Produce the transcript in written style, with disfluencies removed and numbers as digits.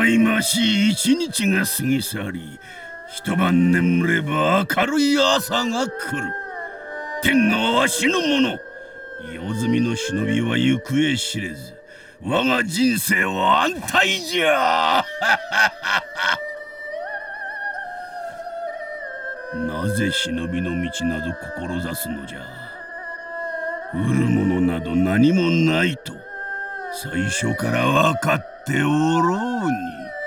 いましい一日が過ぎ去り、一晩眠れば明るい朝が来る。天下は死ぬ者、用済みの忍びは行方知れず、我が人生は安泰じゃ。なぜ忍びの道など志すのじゃ。売るものなど何もないと最初から分かっておろうに。